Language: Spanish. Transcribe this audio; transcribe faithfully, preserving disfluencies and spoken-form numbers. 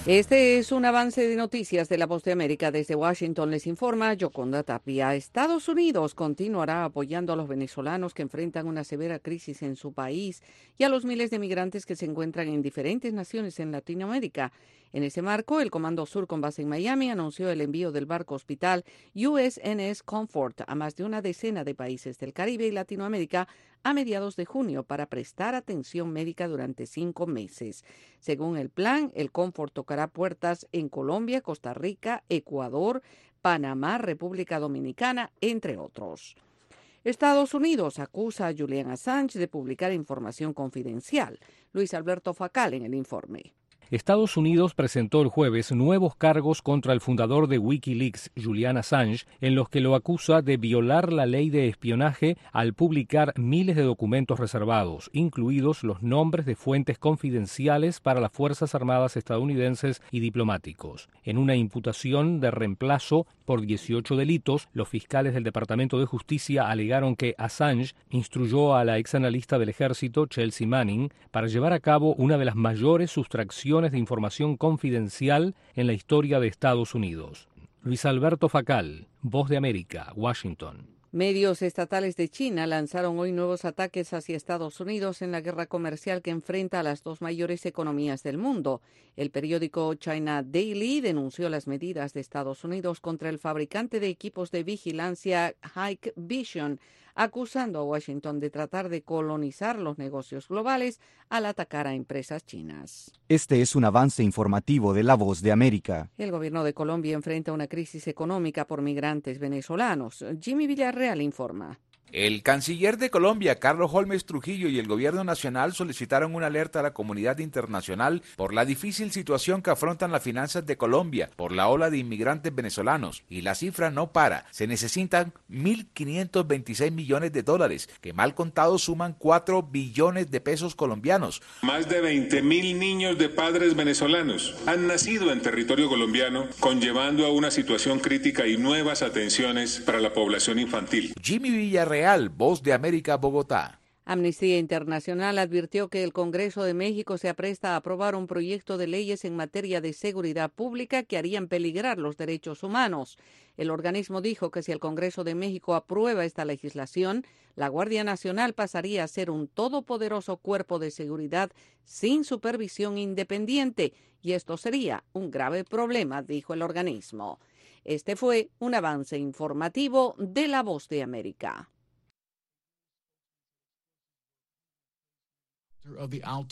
Este es un avance de noticias de La Voz de América. Desde Washington les informa Yoconda Tapia. Estados Unidos continuará apoyando a los venezolanos que enfrentan una severa crisis en su país y a los miles de migrantes que se encuentran en diferentes naciones en Latinoamérica. En ese marco, el Comando Sur con base en Miami anunció el envío del barco hospital U S N S Comfort a más de una decena de países del Caribe y Latinoamérica a mediados de junio para prestar atención médica durante cinco meses. Según el plan, el Comfort tocará puertas en Colombia, Costa Rica, Ecuador, Panamá, República Dominicana, entre otros. Estados Unidos acusa a Julian Assange de publicar información confidencial. Luis Alberto Facal en el informe. Estados Unidos presentó el jueves nuevos cargos contra el fundador de Wikileaks, Julian Assange, en los que lo acusa de violar la ley de espionaje al publicar miles de documentos reservados, incluidos los nombres de fuentes confidenciales para las Fuerzas Armadas estadounidenses y diplomáticos. En una imputación de reemplazo por dieciocho delitos, los fiscales del Departamento de Justicia alegaron que Assange instruyó a la exanalista del ejército, Chelsea Manning, para llevar a cabo una de las mayores sustracciones de información confidencial en la historia de Estados Unidos. Luis Alberto Facal, Voz de América, Washington. Medios estatales de China lanzaron hoy nuevos ataques hacia Estados Unidos en la guerra comercial que enfrenta a las dos mayores economías del mundo. El periódico China Daily denunció las medidas de Estados Unidos contra el fabricante de equipos de vigilancia Hikvision, acusando a Washington de tratar de colonizar los negocios globales al atacar a empresas chinas. Este es un avance informativo de La Voz de América. El gobierno de Colombia enfrenta una crisis económica por migrantes venezolanos. Jimmy Villarreal informa. El canciller de Colombia, Carlos Holmes Trujillo, y el gobierno nacional solicitaron una alerta a la comunidad internacional por la difícil situación que afrontan las finanzas de Colombia por la ola de inmigrantes venezolanos. Y la cifra no para. Se necesitan mil quinientos veintiséis millones de dólares, que mal contados suman cuatro billones de pesos colombianos. Más de veinte mil niños de padres venezolanos han nacido en territorio colombiano, conllevando a una situación crítica y nuevas atenciones para la población infantil. Jimmy Villarreal, Voz de América, Bogotá. Amnistía Internacional advirtió que el Congreso de México se apresta a aprobar un proyecto de leyes en materia de seguridad pública que harían peligrar los derechos humanos. El organismo dijo que si el Congreso de México aprueba esta legislación, la Guardia Nacional pasaría a ser un todopoderoso cuerpo de seguridad sin supervisión independiente, y esto sería un grave problema, dijo el organismo. Este fue un avance informativo de La Voz de América. Of the